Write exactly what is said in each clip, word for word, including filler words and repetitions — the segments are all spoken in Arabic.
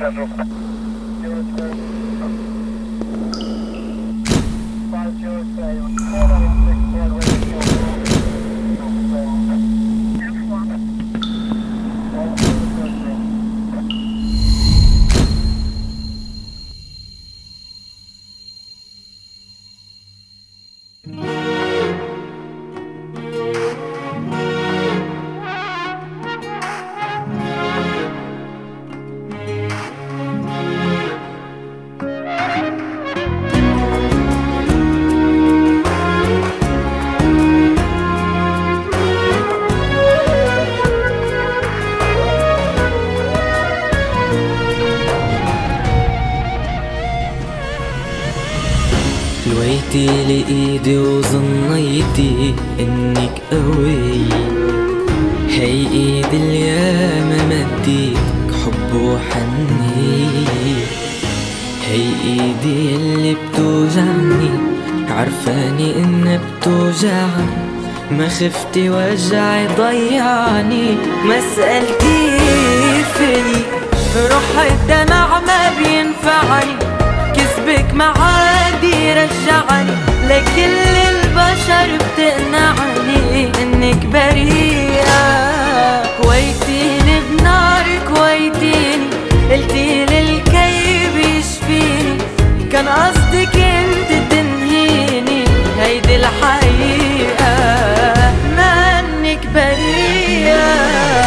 لويتي لإيدي وظنيتي إنك قوي، هي إيدي الياما مديتك حب وحني، هي إيدي اللي بتوجعني عرفاني إنها بتوجعني، ما خفتي وجعي ضيعني، ما سألتي فيني روح الدمع ما بينفعني، كسبك معادي رجعني، لكل البشر بتقنعني انك بريئة، كويتيني بنار كويتيني، قلتيلي الكيب يشفيني، كان قصدك انت تنهيني، هيدي الحقيقة ما انك بريئة.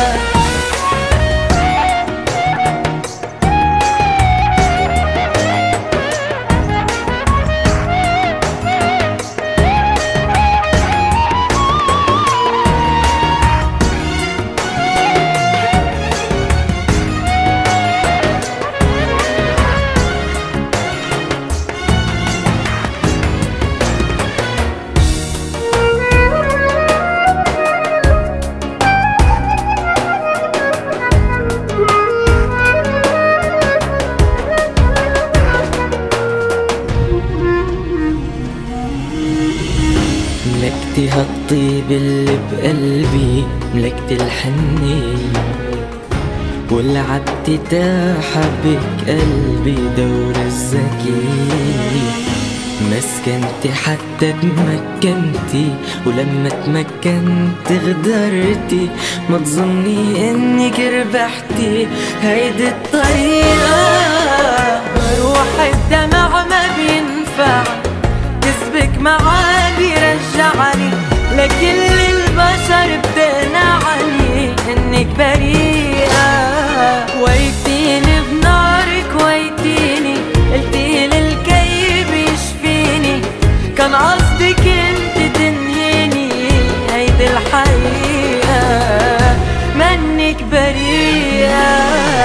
ملكتي هالطيب اللي بقلبي، ملكتي الحنية ولعبتي تحبك قلبي دور الذكي، مسكنتي حتى تمكنتي، ولما تمكنت غدرتي، ما تظني انك ربحتي، هيدي الطريقة روح الدمع ما بينفع، كسبك معادي رجعني، لكل البشر بتقنعني انك بريئة، كويتيني بنار كويتيني، قلتيلي الكيب يشفيني، كان قصدك انت تنهيني، هيدي الحقيقة منك بريئة.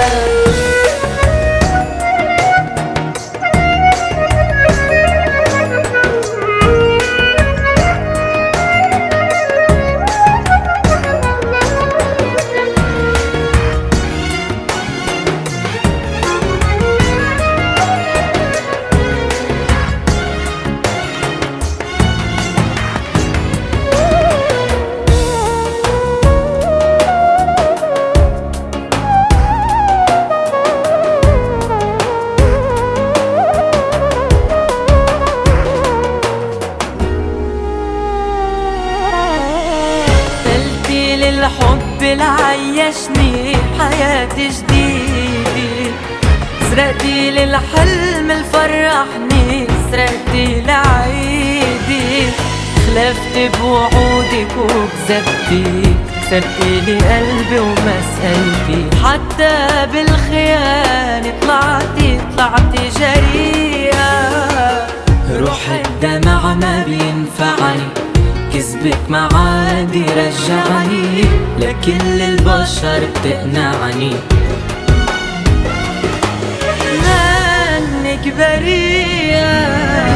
الحب اللي عيشني حياتي جديدة، سرقتي للحلم اللي فرحني، سرقتي لعيدي، خلفتي بوعودك وكذبتي، كسرتي لي قلبي وما سألتي، حتى بالخيانة طلعتي طلعتي جريئة، روح الدمع ما بينفعني، كسبك معادي رجعني، لكل البشر بتقنعني منك بريئة.